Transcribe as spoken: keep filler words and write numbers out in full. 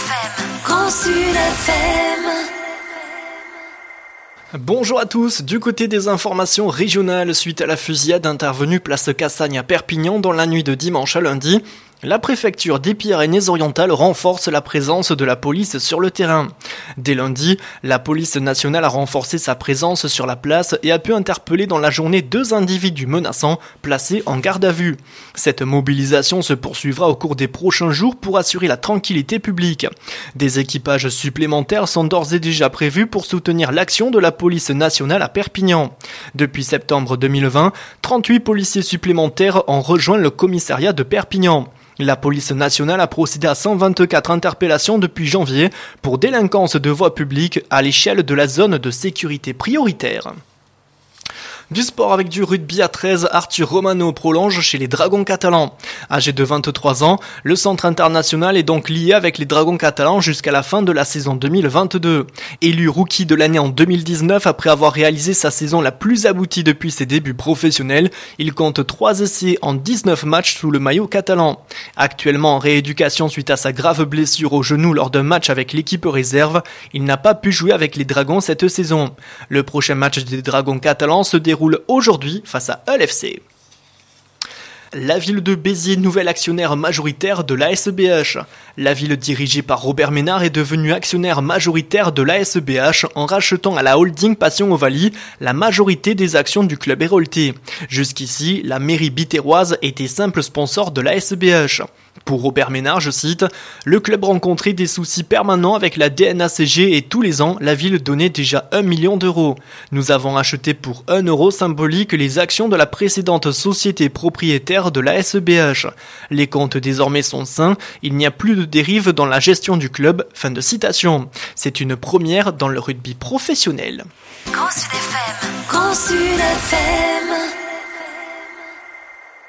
F M. Grand Sud F M. Bonjour à tous, du côté des informations régionales, suite à la fusillade intervenue place Cassagne à Perpignan dans la nuit de dimanche à lundi, la préfecture des Pyrénées-Orientales renforce la présence de la police sur le terrain. Dès lundi, la police nationale a renforcé sa présence sur la place et a pu interpeller dans la journée deux individus menaçants placés en garde à vue. Cette mobilisation se poursuivra au cours des prochains jours pour assurer la tranquillité publique. Des équipages supplémentaires sont d'ores et déjà prévus pour soutenir l'action de la police nationale à Perpignan. Depuis septembre deux mille vingt, trente-huit policiers supplémentaires ont rejoint le commissariat de Perpignan. La police nationale a procédé à cent vingt-quatre interpellations depuis janvier pour délinquance de voie publique à l'échelle de la zone de sécurité prioritaire. Du sport avec du rugby à treize, Arthur Romano prolonge chez les Dragons catalans. Âgé de vingt-trois ans, le centre international est donc lié avec les Dragons catalans jusqu'à la fin de la saison deux mille vingt-deux. Élu rookie de l'année en deux mille dix-neuf après avoir réalisé sa saison la plus aboutie depuis ses débuts professionnels, il compte trois essais en dix-neuf matchs sous le maillot catalan. Actuellement en rééducation suite à sa grave blessure au genou lors d'un match avec l'équipe réserve, il n'a pas pu jouer avec les Dragons cette saison. Le prochain match des Dragons catalans se déroule roule aujourd'hui face à Hull F C. La ville de Béziers, nouvel actionnaire majoritaire de l'A S B H. La ville dirigée par Robert Ménard est devenue actionnaire majoritaire de l'A S B H en rachetant à la holding Passion Ovalie la majorité des actions du club héroltais. Jusqu'ici, la mairie bitéroise était simple sponsor de l'A S B H. Pour Robert Ménard, je cite, « Le club rencontrait des soucis permanents avec la D N A C G et tous les ans, la ville donnait déjà un million d'euros. Nous avons acheté pour un euro symbolique les actions de la précédente société propriétaire de l'A S B H. Les comptes désormais sont sains, il n'y a plus de dérive dans la gestion du club. » Fin de citation. C'est une première dans le rugby professionnel. Grand Sud F M. Grand Sud F M.